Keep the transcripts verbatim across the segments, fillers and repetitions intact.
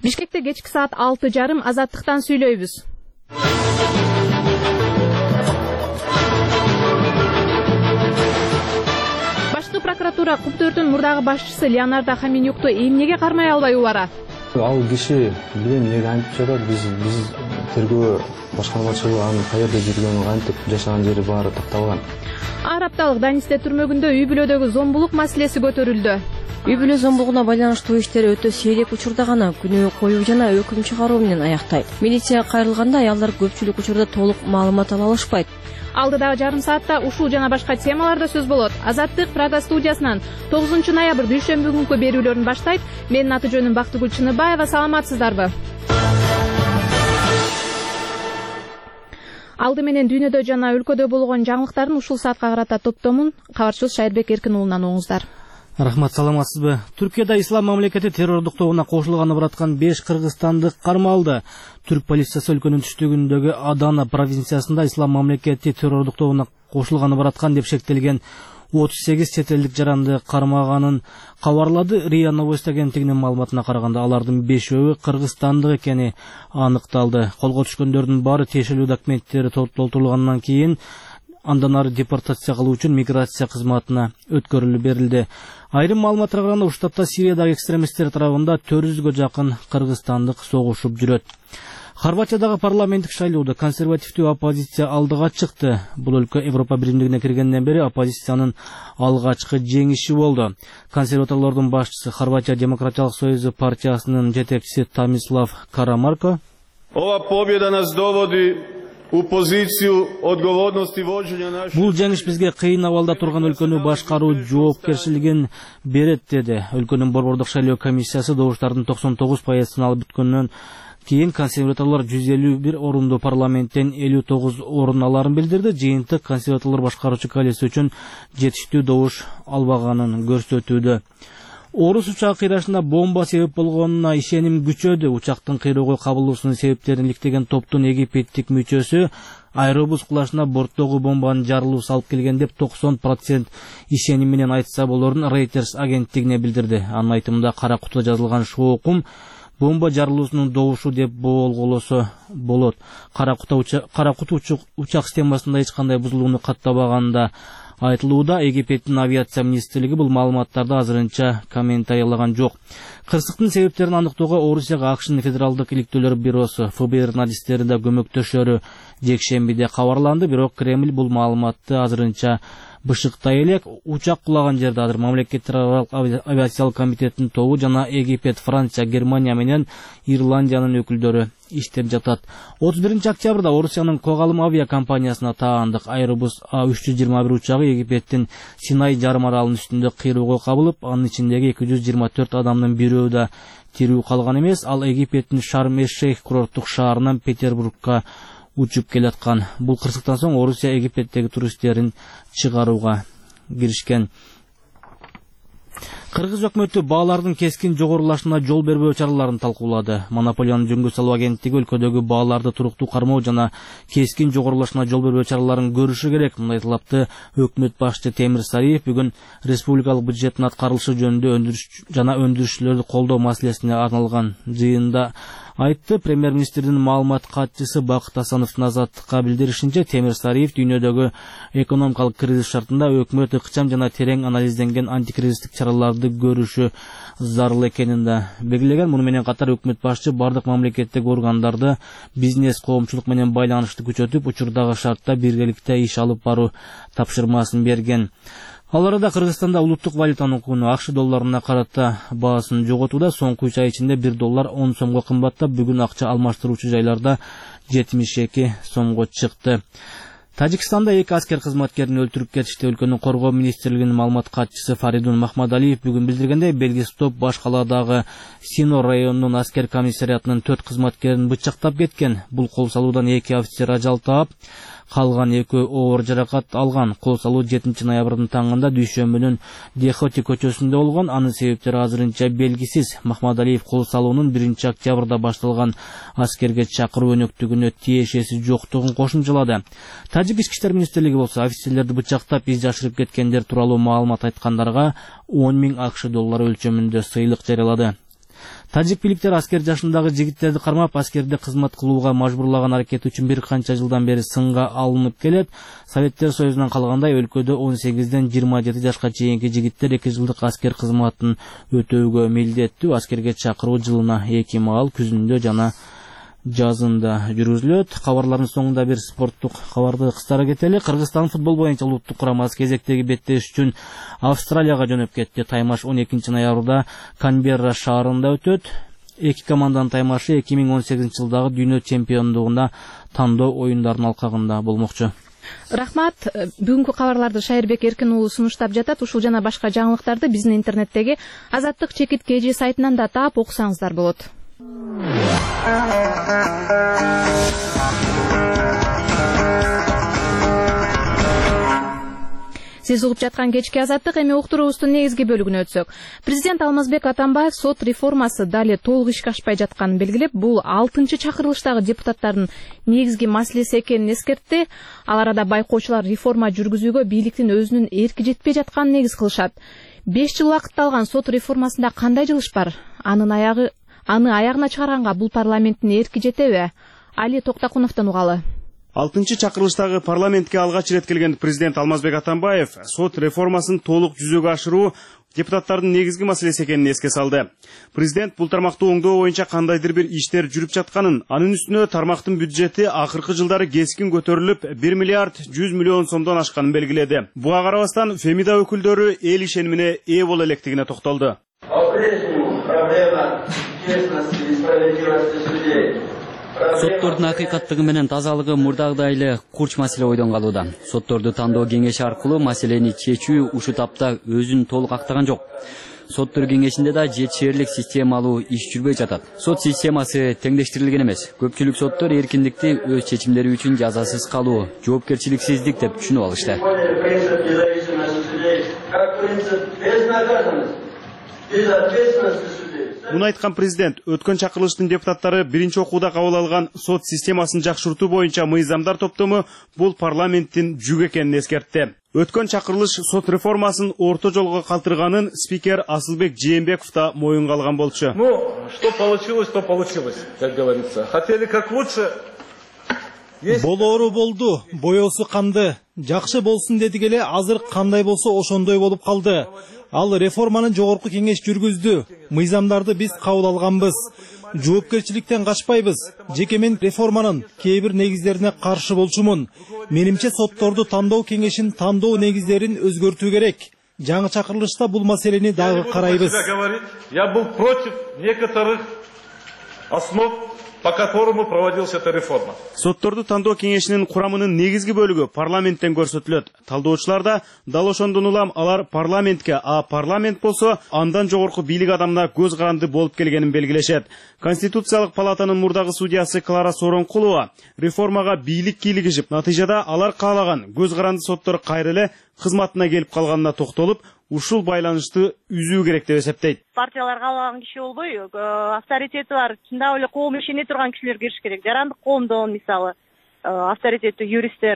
Бишкекте кечки саат алты жарым Азаттыктан сүйлөйбүз. Башкы прокуратура Куптөрдүн мурдагы башчысы Леонардо Хоменюкту эмнеге кармай албай убара? Ал киши билем эмнеге антип жатат, биз биз тергөө башкармачылыгы анын каерде жүргөнүн, кантип жашаган жери баары такталган. Ар апталык Данисте түрмөгүндө үй бүлөдөгү зомбулук маселеси көтөрүлдү. Үй бүлө зомбулугуна байланыштуу иштер өтө сейрек учурда гана күнөө коюу жана өкүм чыгаруу менен аяктайт. Милиция кайрылганда аялдар көпчүлүк учурда толук маалымат ала алышпайт. Алдыдагы жарым саатта ушул жана башка темаларда сөз болот. Азаттык Прага студиясынан тогузунчу ноябрь дүйшөмбү күнкү берүүлөрүн баштайт. Менин аты жөнүм Бактыгүл Чыныбаева. Саламатсыздарбы? Алды менен дүйнөдө жана өлкөдө болгон жаңылыктардын ушул саатка карата топтомун кабарчыбыз Шайырбек Эркин уулунан оңуңуздар. Рахмат, саламатсызбы? Түркияда ислам мамлекети террордук тобуна кошулганы бараткан беш кыргызстандык кармалды. Түрк полициясы өлкөнүн түштүгүндөгү Адана провинциясында ислам мамлекети террордук тобуна кошулганы бараткан деп шектелген отуз сегиз чет элдик жаранды кармаганын кабарлады. РИА Новости агенттигинин маалыматына караганда алардын бешөөү кыргызстандык экени аныкталды. Колго түшкөндөрдүн баары тиешелүү документтери толтурулгандан кийин андан ары депортация кылуу үчүн миграция кызматына өткөрүлүп берилди. Айрым маалыматтарга караганда ушул тапта Сириядагы экстремисттер тарабында төрт жүзгө жакын кыргызстандык согушуп жүрөт. Хорватиядагы парламенттик шайлоодо консервативдүү оппозиция алдыга чыкты. Бул өлкө Европа биримдигине киргенден бери оппозициянын алгачкы жеңиши болду. Консерваторлордун башчысы Хорватия демократиялык союзу партиясынын жетекчиси Томислав Карамарко: Ова победа нас доводи у позицию одговорности вождења наших. Бул жеңиш бизге кыйын абалда турган өлкөнү башкаруу жоопкерчилигин берет, деди. Өлкөнүн борбордук шайлоо комиссиясы добуштардын токсон тогуз пайызын алып бүткөндөн кийин консерваторлор жүз элүү бир орунду парламенттен элүү тогуз орун аларын билдирди. Жыйынтык консерваторлор башкаруучу коалиция үчүн жетиштүү добуш албаганын көрсөтүүдө. Орус учак кыйрашына бомба себеп болгонуна ишеним күчөдү. Учактын кыйроого кабылуусунун себептерин иликтеген топтун египеттик мүчөсү аэробус кулашына борттогу бомбанын жарылуусу алып келген деп токсон процент ишеним менен айтса болорун Reuters агенттигине билдирди. Анын айтымында кара кутуда жазылган шоокум бомба жарылуусунун добушу деп болголосо болот. Кара кута кара куту учак системасында эч кандай бузулууну каттабаганда айтылууда. Египеттин авиация министрлиги бул маалыматтарды азырынча комментарийлаган жок. Кырсыктын себептерин аныктоого Орусияга АКШнын федералдык иликтөөлөр бюросу эф бэ эр журналисттери да көмөктөшөрү жекшембиде кабарланды. Бирок Кремль бул маалыматты азырынча бышыктай элек. Учак кулаган жерде азыр мамлекеттик авиациялык комитеттин тобу жана Египет, Франция, Германия менен Ирландиянын өкүлдөрү иштеп жатат. отуз биринчи октябрда Орусиянын Когалым авиа компаниясына таандык Airbus А үч жүз жыйырма бир учагы Египеттин Синай жарым аралынын үстүндө кыйроого кабылып, анын ичиндеги эки жүз жыйырма төрт адамдын бирөө да тирүү калган эмес. Ал Египеттин Шарм-эш-Шейх курорттук шаарынан Петербургка учуп келаткан. Бул кырсыктан соң Орусия Египеттеги туристтерин чыгарууга киришкен. Кыргыз өкмөтү баалардын кескин жогорулашына жол бербөө чараларын талкуулады. Монополияны жөнгө салуу агенттиги өлкөдөгү бааларды туруктуу кармоо жана кескин жогорулашына жол бербөө чараларын көрүшү керек. Мындай талапты өкмөт башчы Темир Сариев бүгүн республикалык бюджеттин аткарылышы жөнүндө өндүрүш жана өндүрүшчүлөрдү колдоо маселесине арналган жыйында айтты. Премьер-министрдин маалымат катчысы Бакыт Асановдун Азаттыкка билдиришинче, Темир Сариев дүйнөдөгү экономикалык кризис шартында өкмөт ыкчам жана терең анализденген антикризистик чараларды көрүшү зарыл экенин да белгилеген. Муну менен катар өкмөт башчы бардык мамлекеттик органдарды бизнес коомчулук менен байланышты күчөтүп, учурдагы шартта биргеликте иш алып баруу тапшырмасын берген. Ал арада Кыргызстанда улуттук валютанын кууну АКШ долларына карата баасын жоготууда. Соңку үч ай ичинде бир доллар он сомго кымбаттап, бүгүн акча алмаштыруучу жайларда жетимиш эки сомго чыкты. Тажикстанда эки аскер кызматкерин өлтүрүп кетишти. Өлкөнүн коргоо министрлигинин маалымат катчысы Фаридун Махмадалиев бүгүн билдиргендей, Белгистоп баш каладагы Сино районунун аскер комиссариатынын төрт кызматкерин бычактап кеткен. Бул кол салуудан эки офицер ажал таап, калган экөө оор жаракат алган. Кол салуу жетинчи ноябрдын таңында дүйшөмбүнүн Дехоти көчөсүндө болгон. Анын себептери азырынча белгисиз. Махмадалиев кол салуунун биринчи октябрда башталган аскерге чакыруу өнөктүгүнө тиешеси жоктугун кошумчалады. Тажик ички иштер министрлиги болсо офицерлерди бычактап из жашырып кеткендер тууралуу маалымат айткандарга он миң АКШ доллары өлчөмүндө сыйлык жарыялады. Тажик бийликтер аскер жашындагы жигиттерди кармап, аскерде кызмат кылууга мажбурлаган аракет үчүн бир канча жылдан бери сынга алынып келет. Советтер Союзунан калгандай өлкөдө он сегизден жыйырма жети жашка чейинки жигиттер эки жылдык аскер кызматын өтөөгө милдеттүү. Аскерге чакыруу жылына эки маал күзүндө жана жазында жүргүзүлөт. Кабарлардын соңунда бир спорттук кабарды кыстара кетели. Кыргызстан футбол боюнча улуттук курамасы кезектеги беттеш үчүн Австралияга жөнөп кетти. Таймаш он экинчи ноябрда Канберра шаарында өтөт. Эки команданын таймашы эки миң он сегизинчи жылдагы дүйнө чемпиондугуна тандоо оюндарынын алкагында болмокчу. Рахмат. Бүгүнкү кабарларды Шайырбек Эркин уулу сунуштап жатат. Ушул жана башка жаңылыктарды биздин интернеттеги Азаттык чекит кж сайтынан да таап окусаңыздар болот. Сиз угуп жаткан кечки Азаттык. Эми уктуруубуздун негизги бөлүгүнө өтсөк. Президент Алмазбек Атамбаев сот реформасы дали толук ишке ашпай жатканын белгилеп, бул алтынчы чакырылыштагы депутаттардын негизги маселеси экенин эскертти. Ал арада байкоочулар реформа жүргүзүүгө бийликтин өзүнүн эрки жетпей жатканын негиз кылышат. беш жыл убакытты алган сот реформасында кандай жылыш бар? Анын аягы аны аягына чыгарганга бул парламенттин эрки жетеби? Али Токтакуновдон угалы. алтынчы чакырылыштагы парламентке алгач ирет келген президент Алмазбек Атамбаев сот реформасын толук жүзөгө ашыруу депутаттардын негизги маселеси экенин эске салды. Президент бул тармакты оңдоо боюнча кандайдыр бир иштер жүрүп жатканын, анын үстүнө тармактын бюджети акыркы жылдары кескин көтөрүлүп бир миллиард жүз миллион сомдон ашканын белгиледи. Буга карабастан Фемида өкүлдөрү эл ишенимине ээ боло электигине токтолду. Соттордун акыйкаттыгы менен тазалыгы мурдагыдай эле курч маселе ойдон калууда. Сотторду тандоо кеңеши аркылуу маселени чечүү ушул тапта өзүн толук актаган жок. Соттор кеңешинде да жетишээрлик системалуу иш жүрбөй жатат. Сот системасы теңдештирилген эмес. Көпчүлүк соттор эркиндикти өз чечимдери үчүн жазасыз калуу, жоопкерчиликсиздик деп түшүнүп алышты. Муну айткан президент өткөн чакырылыштын депутаттары биринчи окууда кабыл алган сот системасын жакшыртуу боюнча мыйзамдар топтому бул парламенттин жүгү экенин эскертти. Өткөн чакырылыш сот реформасын орто жолго калтырганын спикер Асылбек Жээнбеков да моюнга алган болчу. Ну, что получилось, то получилось, как говорится. Хотели как лучше. Болоору болду, боёсу канды. Жакшы болсун дедик эле, азыр кандай болсо ошондой болуп калды. Ал реформанын жогорку кеңеш жүргүздү. Мыйзамдарды биз кабыл алганбыз. Жоопкерчиликтен качпайбыз. Жеке мен реформанын кээ бир негиздерине каршы болчумун. Менимче сотторду тандоо кеңешин тандоо негиздерин өзгөртүү керек. Жаңы чакырылышта бул маселени дагы карайбыз. Я был против некоторых основ, по которому проводилась эта реформа. Сотторду тандоо кеңешинин курамынын негизги бөлүгү парламенттен көрсөтүлөт. Талдоочулар да дал ошондон улам алар парламентке, а парламент болсо андан жогорку бийлик адамына көз каранды болуп келгенин белгилешет. Конституциялык палатанын мурдагы судьясы Клара Соронкулова реформага бийлик кийлигишип, натыйжада алар каалаган көз каранды соттор кайра эле кызматына келип калганына токтолуп, ушул байланышты үзүү керек деп эсептейт. Партиялар каалаган киши болбой, авторитети бар, чындап эле коом ишене турган кишилер кириш керек. Жарандык коомдон мисалы авторитеттүү юристтер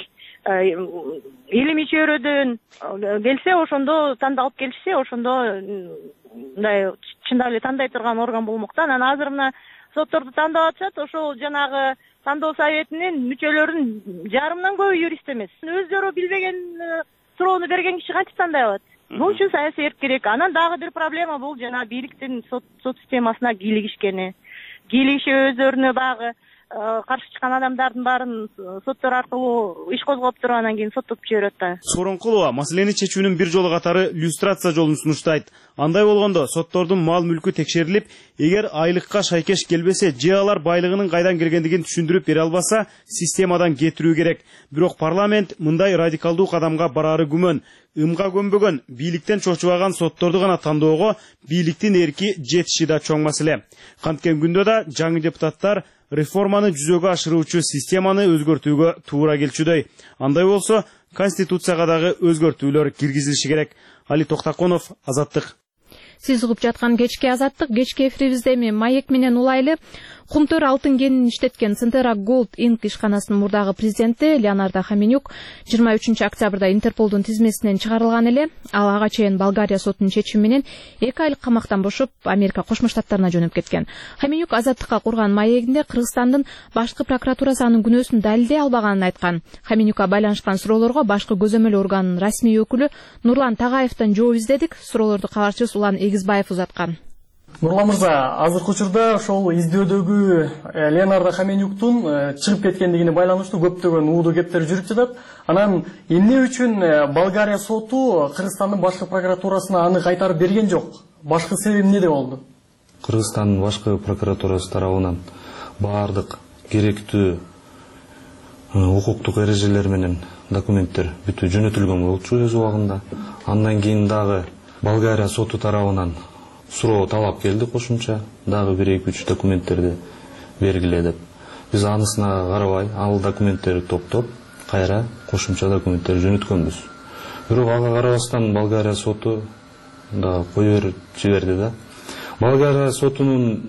илимий чөйрөдөн келсе, ошондо тандалып келишсе, ошондо мындай чындап эле тандай турган орган болмок. Анан азыр мына сотторду тандап атышат, ошол жанагы тандоо советинин мүчөлөрүнүн жарымынан көбү юрист эмес. Өздөрү билбеген суроону берген киши кантип тандай алат? Бул үчүн саясий эрк керек. Анан дагы бир проблема бул жана бийликтин сот сот системасына кийлигишкени. Кийлигиши өздөрүнө багы каршы чыккан адамдардын баарын соттор аркылуу иш козгоп туруп анан кийин соттоп жиберет да. Соронкулова маселени чечүүнүн бир жолу катары люстрация жолун сунуштайт. Андай болгондо соттордун мал мүлкү текшерилип, эгер айлыкка шайкеш келбесе, же алар байлыгынын кайдан келгендигин түшүндүрүп бере албаса, системадан кетирүү керек. Бирок парламент мындай радикалдуу кадамга барары күмөн. Имга көмбөгөн, бийликтен чочубаган сотторду гана тандоого бийликтин эрки жетиши да чоң маселе. Канткен күндө да жаңы депутаттар реформаны жүзөгө ашыруучу системаны өзгөртүүгө туура келчүдөй. Андай болсо, конституцияга дагы өзгөртүүлөр киргизилиши керек. Али Токтакунов, Азаттык. Сиз угуп жаткан кечки Азаттык, кечки эфирибизде эми маек менен улайлы. Кумтөр алтын кенин иштеткен Centera Gold Incorporated ишканасынын мурдагы президенти Леонардо Хоменюк жыйырма үчүнчү октябрда Интерполдун тизмесинен чыгарылган эле. Ал ага чейин Болгария сотунун чечими менен эки айлык камактан бошоп Америка Кошмо Штаттарына жөнөп кеткен. Хоменюк азаттыкка курган маегинде Кыргызстандын башкы прокуратурасы анын күнөөсүн далилдей албаганын айткан. Хоменюкка байланышкан суроолорго башкы көзөмөл органынын расмий өкүлү Нурлан Тагаевден жооп издедик. Суроолорду кабарчыбыз Улан Эгизбаев узаткан. Нурлан мырза, азыркы учурда ошол издөөдөгү Леонардо Хоменюктун чыгып кеткендигине байланыштуу көптөгөн уудуу кептер жүрүп жатат. Анан эмне үчүн Болгария соту Кыргызстандын башкы прокуратурасына аны кайтарып берген жок? Башкы себеби эмнеде болду? Кыргызстандын башкы прокуратурасы тарабынан баардык керектүү укуктук эрежелер менен документтер бүтү жөнөтүлгөн болчу өз убагында. Андан кийин дагы Болгария соту тарабынан суроо талап келди кошумча, дагы бир эки үч документтерди бергиле деп. Биз анысына карабай, ал документтерди топтоп, кайра кошумча документтер жөнөткөнбүз. Бирок ага карабастан Болгария соту да коюп жиберди да. Болгария сотунун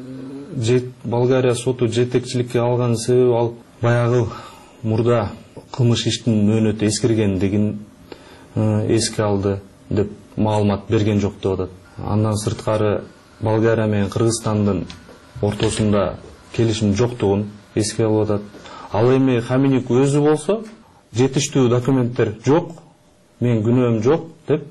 Болгария соту жетекчиликке алган себеби ал баягы мурда кылмыш иштин мөөнөтү эскергендигин эске алды деп маалымат берген жок деп атат. Андан сырткары Болгария менен Кыргызстандын ортосунда келишим жоктугун эске алып атат. Ал эми Хоменюк өзү болсо жетиштүү документтер жок, мен күнөөм жок деп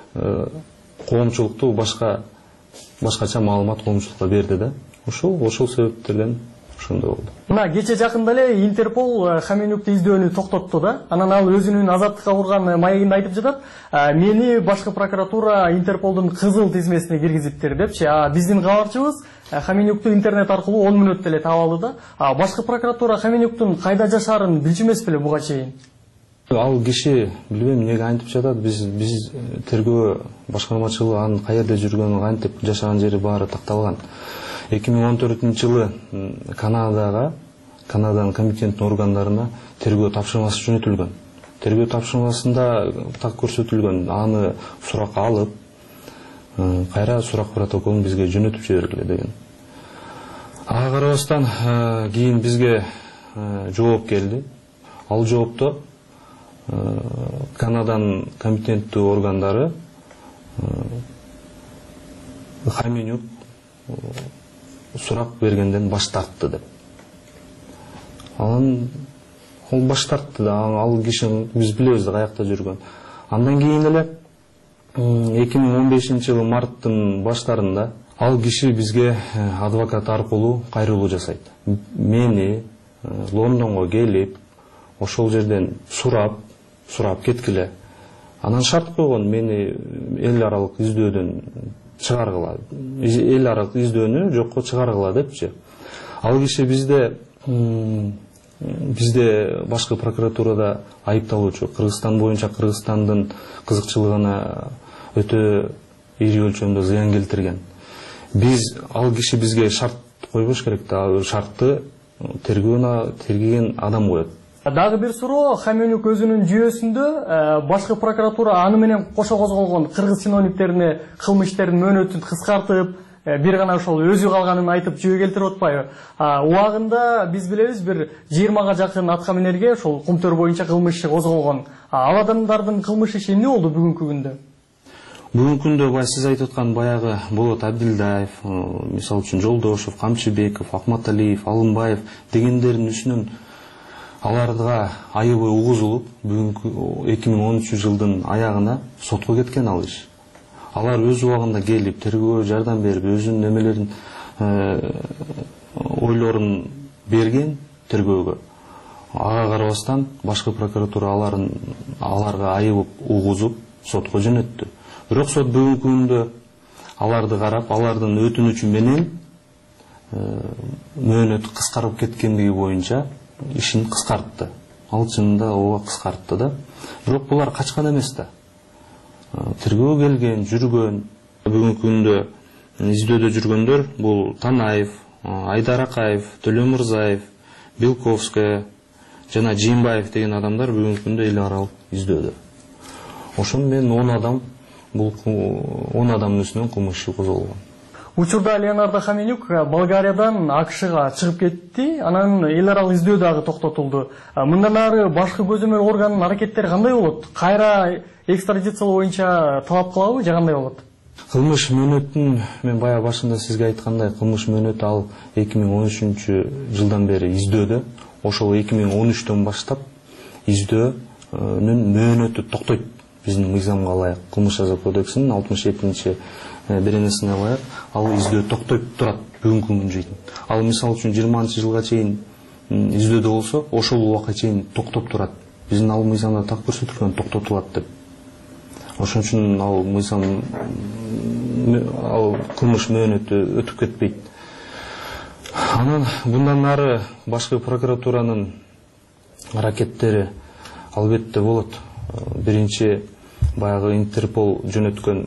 коомчулукту башка башкача маалымат коомчулукка берди да. Ошол ошол себептерден ошондой болду. Мына кече жакында эле Интерпол Хоменюкту издөөнү токтотту да. Анан ал өзүнүн азаттыкка курган маегинде айтып жатат, мени башкы прокуратура Интерполдун кызыл тизмесине киргизиптир депчи. А биздин кабарчыбыз Хоменюкту интернет аркылуу он мүнөттө эле таап алды да. Башкы прокуратура Хоменюктун кайда жашаарын билчү эмес беле буга чейин? Ал киши билбейм эмнеге антип жатат. Биз биз тергөө башкармачылыгы анын каерде жүргөнүн, антип жашаган жери баары такталган. эки миң он төртүнчү жылы Канадага, Канаданын компетенттүү органдарына тергөө тапшырмасы жөнөтүлгөн. Тергөө тапшырмасында так көрсөтүлгөн, аны суракка алып, кайра сурак протоколун бизге жөнөтүп жибергиле деген. Ага карабастан кийин бизге жооп келди. Ал жоопто Канаданын компетенттүү органдары Хоменюк сурак бергенден баш тартты деп. Анан ол баш тартты да, ал киши биз билебиз да каякта жүргөн. Андан кийин эле эки миң он бешинчи жылы марттын баштарында ал киши бизге адвокат аркылуу кайрылуу жасайт. Мени Лондонго келип, ошол жерден сурап, сурап кеткиле. Анан шарт койгон, мени эл аралык издөөдөн чыгаргыла, эл аралык издөөнү жокко чыгаргыла депчи. Ал киши бизде бизде башкы прокуратурада айыпталуучу, Кыргызстан боюнча Кыргызстандын кызыкчылыгына өтө ири өлчөмдө зыян келтирген. Биз ал киши бизге шарт койбош керек да, шартты тергөөнө тергеген адам коет. Дагы бир суроо, Хоменюк өзүнүн жүйөсүндө башкы прокуратура аны менен кошо козголгон кыргыз чиновниктерине кылмыштардын мөөнөтүн кыскартып, бир гана ошол өзү калганын айтып жөө келтирип атпайбы? Убагында биз билебиз, бир жыйырмага жакын атка минерге ошол Кумтөр боюнча кылмыш иши козголгон. Ал адамдардын кылмыш иши эмне болду бүгүнкү күндө? Бүгүнкү күндө бай сиз айтып аткан баягы Болот Абдилдаев, мисалы үчүн Жолдошов, Камчыбеков, Акматалиев, Алымбаев дегендердин үстүнөн аларга айыбы угузулуп, бүгүнкү эки миң он үчүнчү жылдын аягына сотко кеткен ал иш. Алар өз убагында келип, тергөө жардам берип, өзүнүн немелерин, ойлорун берген тергөөгө. Ага карабастан башкы прокуратура аларын аларга айып угузуп сотко жөнөттү. Бирок сот бүгүнкү күндө аларды карап, алардын өтүнүчү менен мөөнөт кыскарып кеткендиги боюнча ишин кыскартты. Ал чынында ооба кыскартты да. Бирок булар качкан эмес да. Тергөө келген, жүргөн. Бүгүнкү күндө издөөдө жүргөндөр бул Танаев, Айдар Акаев, Төлөмүрзаев, Белковская жана Жиимбаев деген адамдар бүгүнкү күндө эл аралык издөөдө. Ошон менен он адам, бул он адамдын үстүнөн кылмыш иши козголгон. Учурда Леонардо Хоменюк Болгариядан АКШга чыгып кетти, анан эл аралык издөө дагы токтотулду. Мындан ары башкы көзөмөл органдын аракеттери кандай болот? Кайра экстрадициялоо боюнча талап кылабы же кандай болот? Кылмыш мөөнөтүн мен бая башында сизге айткандай кылмыш мөөнөтү ал эки миң он үчүнчү жылдан бери издөөдө. Ошол эки миң он үчтөн баштап издөөнүн мөөнөтү токтойт. Биздин мыйзамга ылайык кылмыш жаза кодексинин алтымыш жетинчи беренесине ылайык ал издөө токтой турат бүгүнкү күнгө чейин. Ал мисалы үчүн жыйырманчы жылга чейин издөөдө болсо, ошол убакка чейин токтоп турат. Биздин ал мыйзамда так көрсөтүлгөн токтотулат деп. Ошон үчүн ал мыйзам ал кылмыш мөөнөтү өтүп кетпейт. Анан bundan ары башкы прокуратуранын аракеттери албетте болот. Биринчи баягы Интерпол жөнөткөн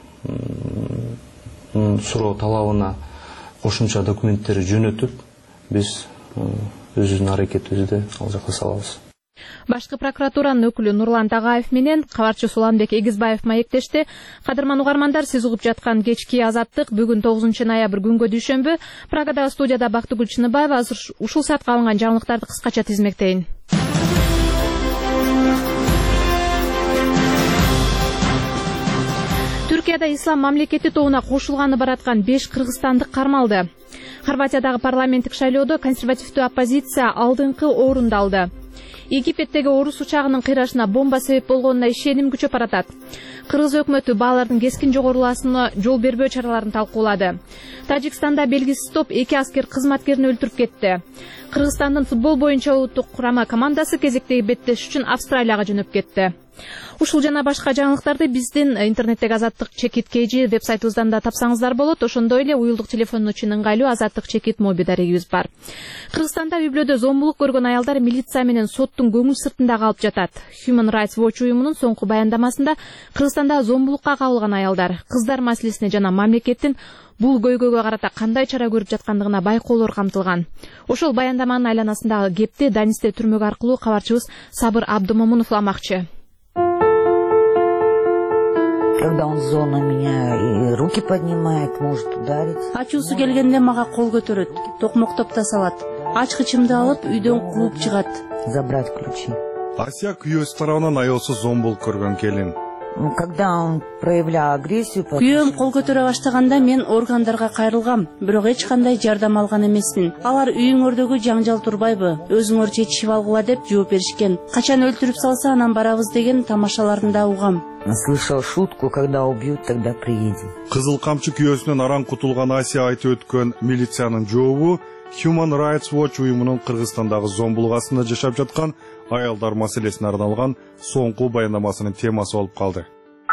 суроо талабына кошумча документтери жөнөтүп, биз өзүбүздүн аракетибизди ал жакка салабыз. Башкы прокуратуранын өкүлү Нурлан Тагаев менен кабарчы Суланбек Эгизбаев маектешти. Кадырман угармандар, сиз угуп жаткан кечки азаттык бүгүн тогузунчу ноябрь күнгө дүйшөмбү. Прагадагы студияда Бактыгүл Чыныбаева. Азыр ушул саатка алынган жаңылыктарды кыскача тизмектейин. Түркияда ислам мамлекети тобуна кошулганы бараткан беш кыргызстандык кармалды. Хорватиядагы парламенттик шайлоодо консервативдүү оппозиция алдыңкы орунду алды. Египеттеги орус учагынын кыйрашына бомба себеп болгонуна ишеним күчөп баратат. Кыргыз өкмөтү баалардын кескин жогоруласына жол бербөө чараларын талкуулады. Тажикстанда белгисиз топ эки аскер кызматкерин өлтүрүп кетти. Кыргызстандын футбол боюнча улуттук курама командасы кезектеги беттеш үчүн Австралияга жөнөп кетти. Ушул жана башка жаңылыктарды биздин интернеттеги Азаттык чекит kg веб сайтыбыздан да тапсаңыздар болот. Ошондой эле уюлдук телефон үчүн ыңгайлуу Азаттык чекит моби дарегибиз бар. Кыргызстанда үй бүлөдө зомбулук көргөн аялдар милиция менен соттун көңүл сыртында калып жатат. Human Rights Watch уюмунун соңку баяндамасында Кыргызстанда зомбулукка кабылган аялдар кыздар маселесине жана мамлекеттин бул көйгөйгө карата кандай чара көрүп жаткандыгына байкоолор камтылган. Ошол баяндаманын айланасындагы кепти Данисте түрмөгү аркылуу кабарчыбыз Сабыр Абдымомунов уламакчы. Когда он зол на меня и руки поднимает, может ударить. Ачуусу келгенде мага кол көтөрөт, токмоктоп да салат. Ачкычымды алып үйдөн кууп чыгат. Забрать ключи. Асия күйөөсү тарабынан аялсыз зомбулук көргөн келин. Когда он проявлял агрессию, күйөөм кол көтөрө баштаганда мен органдарга кайрылгам, бирок эч кандай жардам алган эмесмин. Алар үйүңөрдөгү жаңжал турбайбы, өзүңөр чечишип алгыла деп жооп беришкен. Качан өлтүрүп салса анан барабыз деген тамашаларында угам. Слышал шутку, когда убьют, тогда приедем. Кызыл камчы күйөөсүнөн аран кутулган Асия айтып өткөн милициянын жообу Human Rights Watch уюмунун Кыргызстандагы зомбулук астында жашап жаткан аялдар маселесине арналган соңку баяндамасынын темасы болуп калды.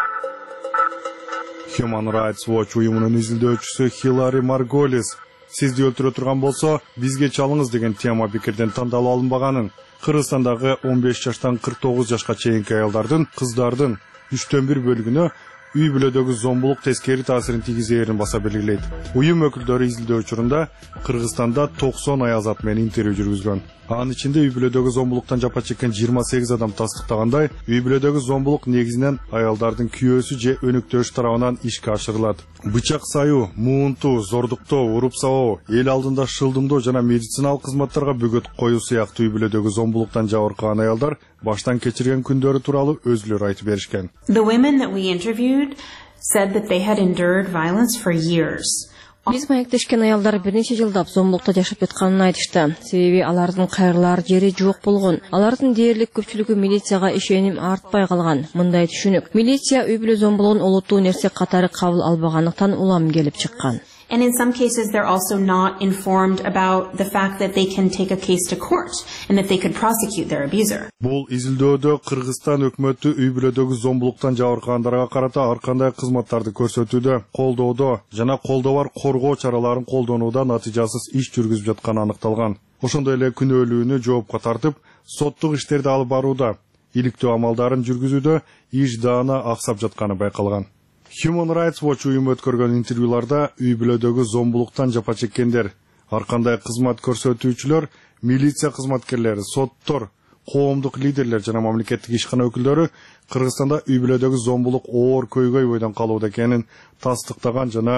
Human Rights Watch уюмунун изилдөөчүсү Хилари Марголис сизди өлтүрө турган болсо бизге чалыңыз деген тема пикирден тандалып алынбаганын, Кыргызстандагы он беш жаштан кырк тогуз жашка чейинки аялдардын, кыздардын үчтөн бир бөлүгүнө үй бүлөдөгү зомбулук тескери таасирин тийгизээрин баса белгилейт. Уюм өкүлдөрү изилдөө учурунда Кыргызстанда токсон аязат менен интервью жүргүзгөн. Анын ичинде үй бүлөдөгү зомбулуктан жапа чеккен жыйырма сегиз адам тастыктагандай, үй бүлөдөгү зомбулук негизинен аялдардын күйөөсү же өнөктөш тарабынан ишке ашырылат. Бычак саюу, муунтуу, зордуктоо, уруп сабоо, эл алдында шылдыңдоо жана медициналык кызматтарга бөгөт коюу сыяктуу үй бүлөдөгү зомбулуктан жабыркаган аялдар баштан кечирген күндөрү тууралуу өзүлөрү айтып беришкен. The women that we interviewed said that they had endured violence for years. Биз маектешкен аялдар бир нече жылдап зомбулукта жашап жатканын айтышты. Себеби алардын кайрылар жери жок болгон. Алардын дээрлик көпчүлүгү милицияга ишеним артпай калган. Мындай түшүнүк. Милиция үй бүлө зомбулугун олуттуу нерсе катары кабыл албагандыктан улам келип чыккан. And in some cases, they're also not informed about the fact that they can take a case to court and that they could prosecute their abuser. Бул изилдөөдө Кыргызстан өкмөтү үй бүлөдөгү зомбулуктан жабыркагандарга карата ар кандай кызматтарды көрсөтүүдө, колдоодо жана колдоо бар коргоо чараларын колдонууда натыйжасыз иш жүргүзүп жатканы аныкталган. Ошондой эле күнөөлүүнү жоопко тартып, соттук иштерди алып барууда, иликтөө амалдарын жүргүзүүдө иш даана аксап жатканы байкалган. Human Rights Watch уюму өткөргөн интервьюларда үй бүлөдөгү зомбулуктан жапа чеккендер, ар кандай кызмат көрсөтүүчүлөр, милиция кызматкерлери, соттор, коомдук лидерлер жана мамлекеттик ишкана өкүлдөрү Кыргызстанда үй бүлөдөгү зомбулук оор көйгөй бойдон калууда экенин тастыктаган жана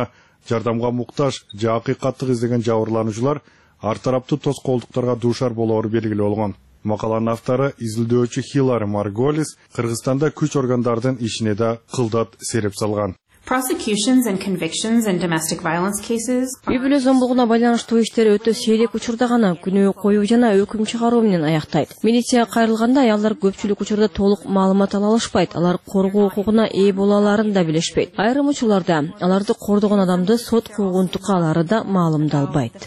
жардамга муктаж же акыйкаттык издеген жабырлануучулар ар тараптуу тоскоолдуктарга дуушар болоору белгилүү болгон. Макаланын автору изилдөөчү Хилари Марголис Кыргызстанда күч органдардын ишине да кылдат сереп салган. Prosecutions and convictions in domestic violence cases. Үй бүлө зомбулугуна байланыштуу иштер өтө сейрек учурда гана күнөө коюу жана өкүм чыгаруу менен аяктайт. Милицияга кайрылганда аялдар көпчүлүк учурда толук маалымат ала алышпайт, алар коргоо укугуна ээ боло аларын да билишпейт. Айрым учурларда аларды кордогон адамды сот куугун тукаалары да маалымдалбайт.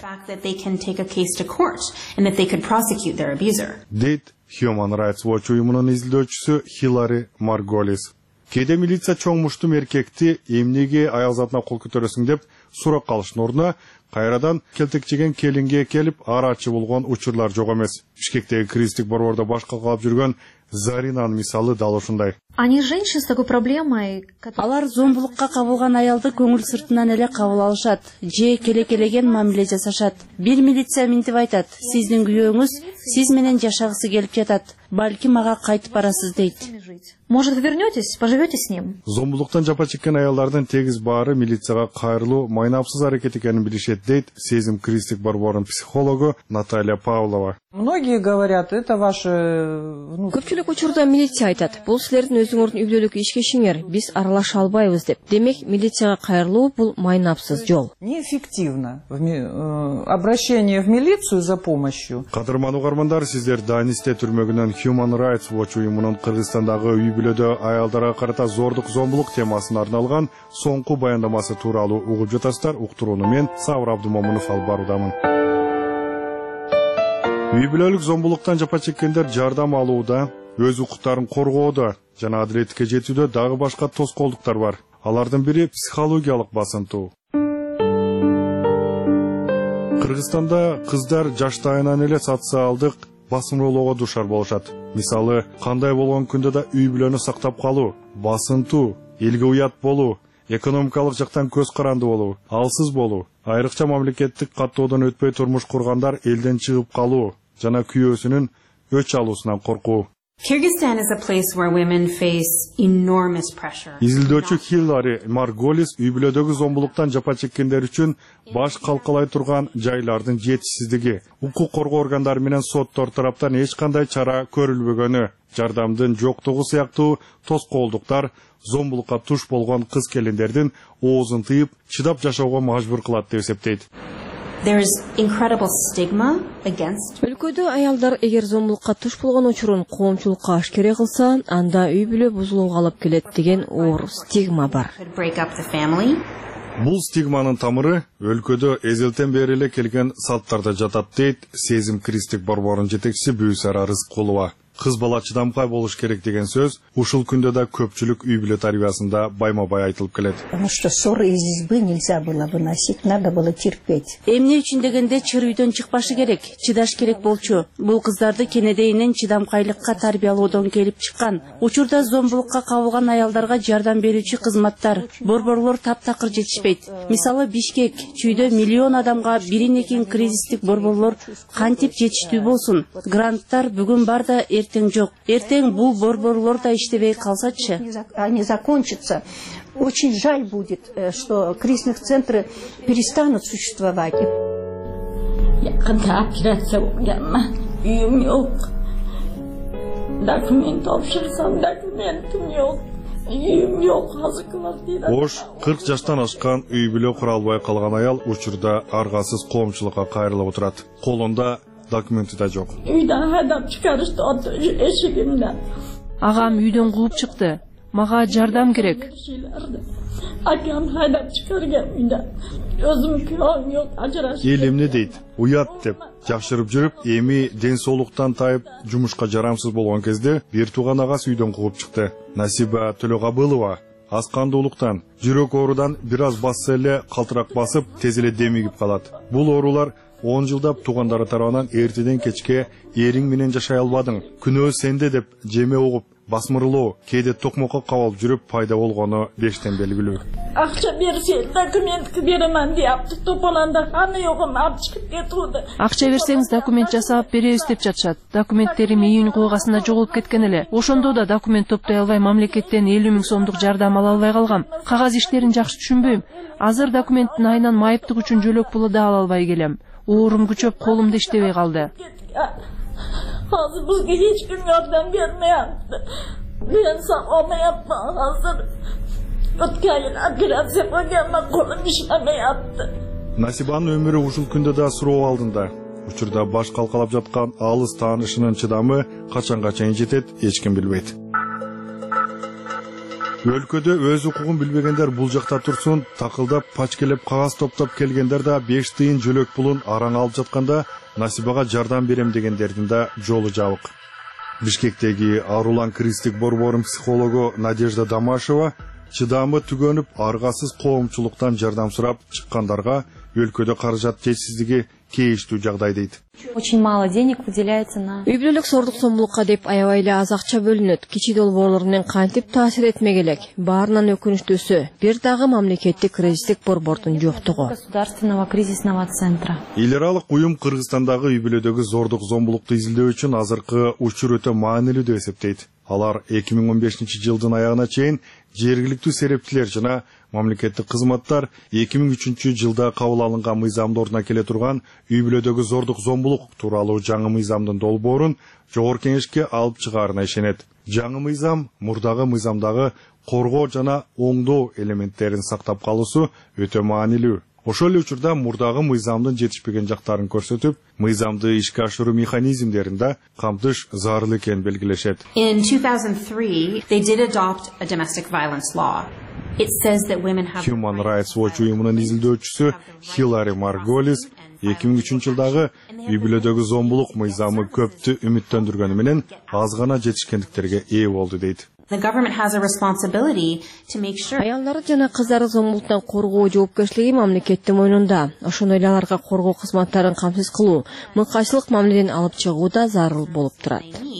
Дейт Human Rights Watch уюмунун изилдөөчүсү Хилари Марголис. Кээде милиция чоң муштум эркекти эмнеге аял затына кол көтөрөсүң деп сурак калыштын ордуна кайрадан келтекчеген келинге келип арачы болгон учурлар жок эмес. Бишкектеги кризистик борбордо баш калкалап жүргөн Заринанын мисалы дал ушундай. Они женщины с такой проблемой. Алар зомбулукка кабылган аялды көңүл сыртынан эле кабыл алышат, же келекелеген мамиле жасашат. Бир милиция минтип айтат: "Сиздин күйөөңүз сиз менен жашагысы келип жатат. Балки мага кайтып барасыз" дейт. Может, вернетесь, поживете с ним? Зомбулуктан жапа чеккен аялдардын тегиз баары милицияга кайрылуу майнапсыз аракет экенин билишет дейт Сезим кризистик борборунун психологу Наталья Павлова. Многие говорят, это ваше... Көпчүлүк учурда милиция айтат: "Бул силердин өзүңөрдүн үй бүлөлүк ишкешиңер, биз аралаша албайбыз" деп. Демек, милицияга кайрылуу бул майнапсыз жол. Неэффективно обращение в милицию за помощью. Кадырман угармандар, сиздер Данисте түрмөгүнөн Human Rights Watch уюмунун Кыргызстандагы үй бүлөдө аялдарга карата зордук зомбулук темасына арналган соңку баяндамасы тууралуу угуп жатасыздар. Уктурууну мен Сабыр Абдымомунов алып баруудамын. Үй бүлөлүк зомбулуктан жапа чеккендер жардам алууда, өз укуктарын коргоодо жана адилетке жетүүдө дагы башка тоскоолдуктар бар. Алардын бири психологиялык басынтуу. Кыргызстанда кыздар жаштайынан эле социалдык басымдоого дуушар болушат. Мисалы, кандай болгон күндө да үй бүлөнү сактап калуу, басынтуу, элге уят болуу, экономикалык жактан көз каранды болуу, алсыз болуу, айрыкча мамлекеттик каттоодон өтпөй турмуш кургандар элден чыгып калуу жана күйөөсүнүн өч алуусунан коркуу. Kyrgyzstan is a place where women face enormous pressure. Изилдөөчү Хилари Марголис үй бүлөдөгү зомбулуктан жапа чеккендер үчүн баш калкалай турган жайлардын жетишсиздиги, укук коргоо органдары менен соттор тараптан эч кандай чара көрүлбөгөнү, жардамдын жоктугу сыяктуу тоскоолдуктар зомбулукка туш болгон кыз келиндердин оозун тыйып, чыдап жашоого мажбур кылат деп эсептейт. There's incredible stigma against. Өлкөдө аялдар эгер зомбулукка туш болгон учурун коомчулукка ашкере кылса, анда үй бүлө бузулууга алып келет деген оор стигма бар. Бул стигманын тамыры өлкөдө эзелтен бери эле келген салттарда жатат дейт Сезим кризистик борборунун жетекчиси Бүйсара Рызкулова. Кыз бала чыдамкай болуш керек деген сөз ушул күндө да көпчүлүк үй бүлө тарбиясында байма-бай айтылып келет. Потому что ссоры из избы нельзя было выносить, надо было терпеть. Эмне үчүн дегенде чыр үйдөн чыкпашы керек, чыдаш керек болчу. Бул кыздарды кенедейинен чыдамкайлыкка тарбиялоодон келип чыккан. Учурда зомбулукка кабылган аялдарга жардам берүүчү кызматтар, борборлор таптакыр жетишпейт. Мисалы Бишкек, чүйдө миллион адамга бирин экин кризистик борборлор кантип жетиштүү болсун? Гранттар бүгүн бар да эртең жок. Эртең бул борборлор да иштебей калсачы. Они закончатся. Очень жаль будет, что кризисных центры перестанут существовать. Yakında operasyon yapma. Üyüm yok. Dokument topşırsam dokumentim yok. Üyüm yok. Ош кырк жаштан ашкан үй бүлө кура албай калган аял учурда аргасыз коомчулукка кайрылып отурат. Колунда документи да жок. Үйдөн хайдап чыгарышты эшигимден. Агам үйдөн кууп чыкты. Мага жардам керек. Акам хайдап чыгарган үйдөн. Өзүм күйөөм жок, ажырашып. Эл эмне дейт? Уят деп жакшырып жүрүп, эми ден соолуктан тайып, жумушка жарамсыз болгон кезде бир тууган агасы үйдөн кууп чыкты. Насиба Төлөгабылова аз кандуулуктан, жүрөк оорудан бир аз басса эле калтырак басып, тез эле демигип калат. Бул оорулар он жылдап туугандары тарабынан эртеден кечке эриң менен жашай албадың, күнөө сенде деп жеме угуп, басмырлоо, кээде токмокко кабылып жүрүп пайда болгону бештен белгилүү. Акча берсе, документ беремин деяпты. Топаланда аны жогун алып чыгып кетүүдө. Акча берсеңиз документ жасап беребиз деп жатышат. Документтерим июнь койгасында жоголуп кеткен эле. Ошондо да документ топтой албай мамлекеттен элүү миң сомдук жардам ала албай калгам. Кагаз иштерин жакшы түшүнбөйм. Азыр документтин айынан майыптык үчүн жөлөк пулу да ала албай келем. Оорум күчөп, колумда иштебей калды. Hazır bizge hiç kim yardım vermeyaptı. Ben sağlamayapman hazır. Ötken yıl operatsiya qilganman, qo'lim ishlameyapti. Насибанын өмүрү ушул күндө да суроо алдында. Учурда баш калкалап жаткан алыс таанышынын чыдамы качанга чейин жетет, эч ким билбейт. Өлкөдө өз укугун билбегендер бул жакта турсун, такылдап, пачкелеп, кагаз топтоп келгендер да беш тыйын жөлөк пулун араң алып жатканда Насибага жардам берем дегендердин да жолу жабык. Бишкектеги Арулан Кристик борборун психологу Надежда Дамашева чыдамы түгөнүп, аргасыз коомчулуктан жардам сурап чыккандарга өлкөдө каражат жетишсиздиги кейиштүү жагдай дейт. Очень мало денег выделяется на... Үй бүлөлүк сордук сомдулукка деп аябай эле аз акча бөлүнөт. Кичи долбоорлор менен кантип таасир этмек элек. Баарынан өкүнүчтүүсү бир дагы мамлекеттик кризистик борбордун жоктугу. Государственного кризисного центра. Эл аралык уюм Кыргызстандагы үй бүлөдөгү зордук зомбулукту изилдөө үчүн азыркы учур өтө маанилүү деп эсептейт. Алар эки миң он бешинчи жылдын аягына чейин жергиликтүү серепчилер жана мамлекеттик кызматтар эки миң үчүнчү жылда кабыл алынган мыйзамды ордуна келе турган үй бүлөдөгү зордук зомбулук тууралуу жаңы мыйзамдын долбоорун Жогорку Кеңешке алып чыгаарына ишенет. Жаңы мыйзам мурдагы мыйзамдагы коргоо жана оңдоо элементтерин сактап калуусу өтө маанилүү. Ошол эле учурда мурдагы мыйзамдын жетишпеген жактарын көрсөтүп, мыйзамды ишке ашыруу механизмдерин да камтыш зарыл экенин белгилешет. In two thousand three, they did adopt a domestic violence law. It says that women have Human Rights Watch уюмунун изилдөөчүсү Хилари Марголис эки миң үчүнчү жылдагы үй бүлөдөгү зомбулук мыйзамы көптү үмүттөндүргөнү менен аз гана жетишкендиктерге ээ болду дейт. The government has a responsibility to make sure Аялдарды жана кыздарды зомбулуктан коргоо жоопкерчилиги мамлекеттин мойнунда. Ошондой эле аларга коргоо кызматтарын камсыз кылуу, мыкайчылык мамиледен алып чыгуу да зарыл болуп турат.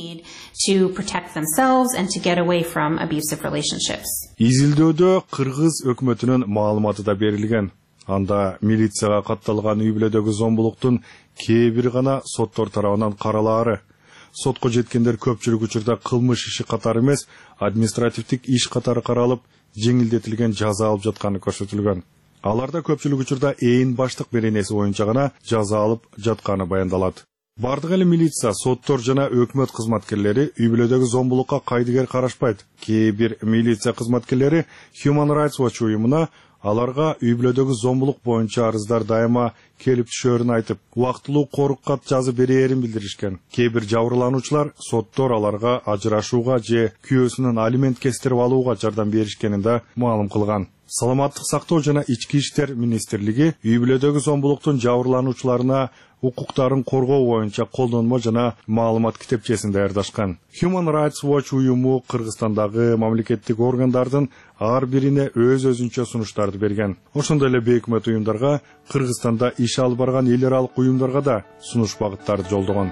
to protect themselves and to get away from abusive relationships. Изилдөөдө Кыргыз өкмөтүнүн маалыматы да берилген. Анда милицияга катталган үй бүлөдөгү зомбулуктун кээ бир гана соттор тарабынан каралаары. Сотко жеткендер көпчүлүк учурда кылмыш иши катары эмес, административдик иш катары каралып, жеңилдетилген жаза алып жатканы көрсөтүлгөн. Аларда көпчүлүк учурда ээн баштык беренеси боюнча гана жаза алып жатканы баяндалат. Бардык эле милиция, соттор жана өкмөт кызматкерлери үй бүлөдөгү зомбулукка кайдыгер карашпайт. Кээ бир милиция кызматкерлери Human Rights Watch уюмуна аларга үй бүлөдөгү зомбулук боюнча арыздар дайыма келип түшөрүн айтып, убактылуу корук кат жазып берээрин билдиришкен. Кээ бир жабырлануучулар соттор аларга ажырашууга же күйөөсүнүн алимент кестирип алууга жардам беришкенин да маалым кылган. Саламаттык сактоо жана ички иштер министрлиги үй бүлөдөгү зомбулуктун жабырлануучуларына укуктарын коргоо боюнча колдонмо жана маалымат китепчесин даярдашкан. Human Rights Watch уюму Кыргызстандагы мамлекеттик органдардын ар бирине өз-өзүнчө сунуштарды берген. Ошондой эле бейөкмөт уюмдарга, Кыргызстанда иш алып барган эл аралык уюмдарга да сунуш багыттарды жолдогон.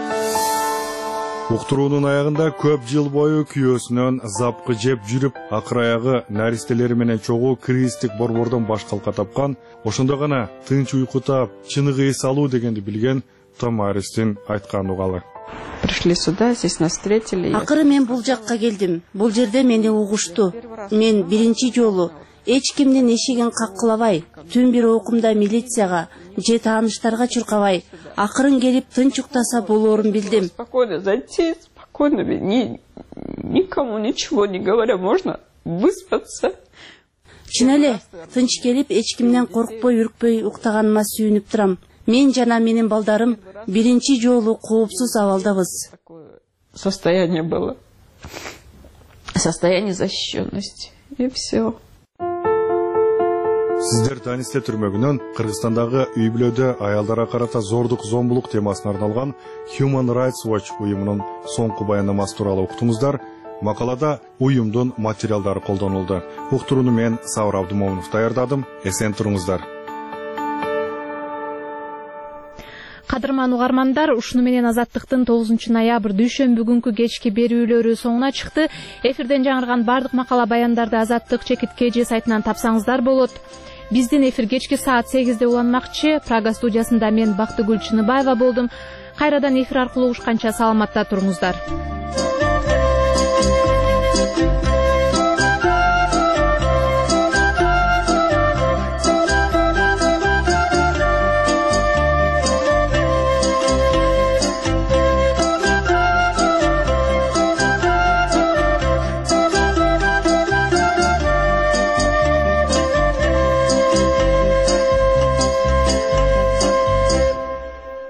Уктуруунун аягында көп жыл бою күйөөсүнөн запкы жеп жүрүп, акыр аягы наристелери менен чогуу кризистик борбордон баш калка тапкан, ошондо гана тынч уйку таап, чыныгы эс алуу дегенди билген Том Аристин айткан угалы. Пришли сюда, здесь нас встретили. Акыры мен бул жакка келдим. Бул жерде мени угушту. Мен биринчи жолу эч кимдин эшигин каккылабай, түн бир окумда милицияга же тааныштарга чуркабай, акырын келип тынч уктаса болоорун билдим. Спокойно зайти, спокойно, ни, никому ничего не говоря, можно выспаться. Чын эле, тынч келип эч кимден коркпой, үркпөй уктаганыма сүйүнүп турам. Мен жана менин балдарым биринчи жолу коопсуз абалдабыз. Состояние было. Состояние защищенности. И все. Сиздер Данисте түрмөгүнөн Кыргызстандагы үй бүлөдө аялдарга карата зордук зомбулук темасына арналган Human Rights Watch уюмунун соңку баяндамасы тууралуу уктуңуздар. Макалада уюмдун материалдары колдонулду. Уктурууну мен Сабыр Абдымомунов даярдадым. Эсен туруңуздар. Кадырман угармандар, ушуну менен Азаттыктын тогузунчу ноябрь дүйшөмбү күнкү кечки берүүлөрү соңуна чыкты. Эфирден жаңырган бардык макала баяндарды Азаттык чекит же сайтынан тапсаңыздар болот. Биздин эфир кечки саат сегизде уланмакчы. Прага студиясында мен Бактыгүл Чыныбаева болдум. Кайрадан эфир аркылуу угушканча саламатта туруңуздар.